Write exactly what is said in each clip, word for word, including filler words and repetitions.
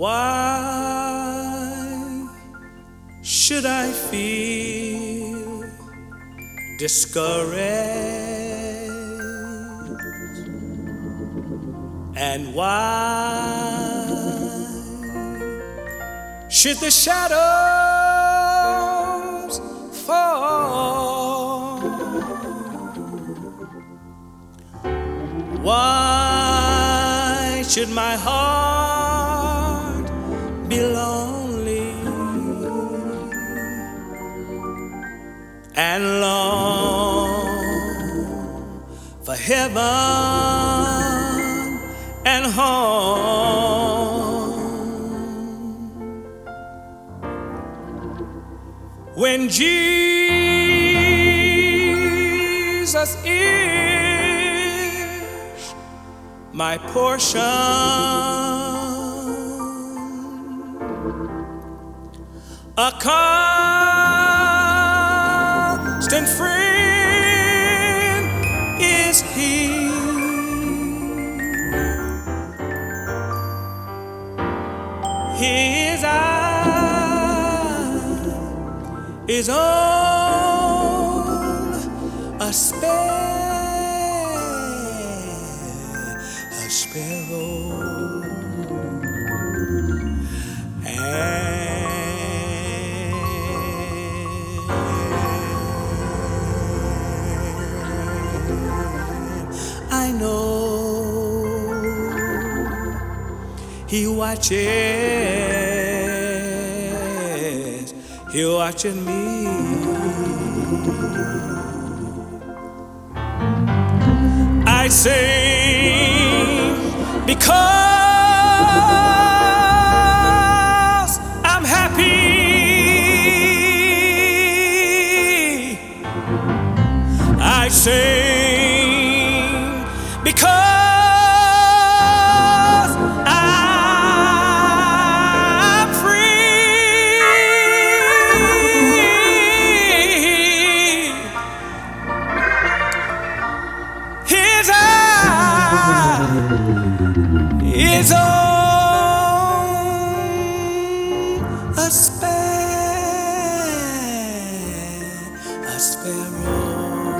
Why should I feel discouraged? And why should the shadows fall? Why should my heart be lonely and long for heaven and home, when Jesus is my portion, a constant friend is He. His eye is on a sparrow, a sparrow, and I know He watches, He watching me. I sing because I'm happy. I sing because is on a sparrow, a sparrow,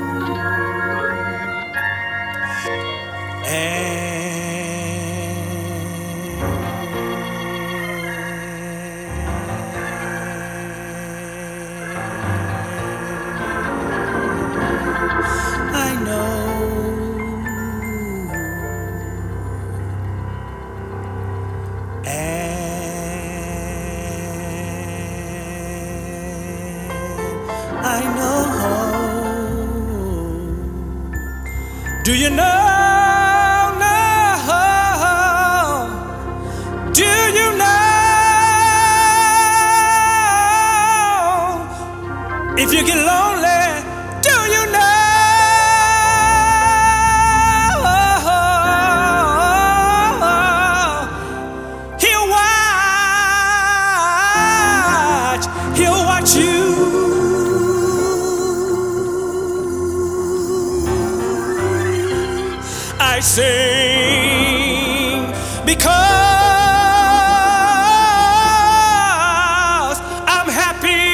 and I know I know. Do you know? Know? Do you know? If you get lonely, do you know? He'll watch. He'll watch you. I sing because I'm happy.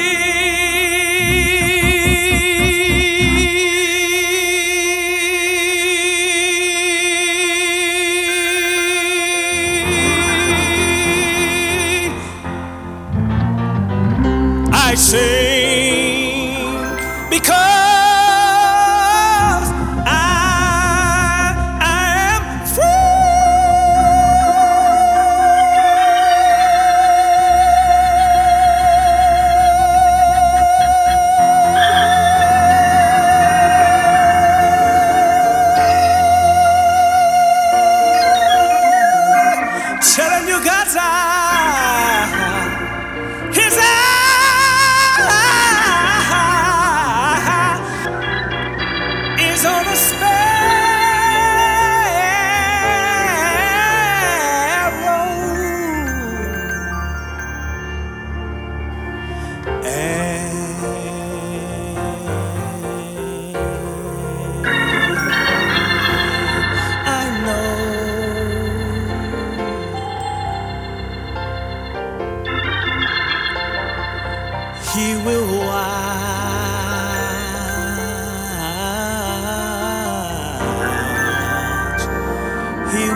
I sing because I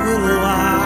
little while.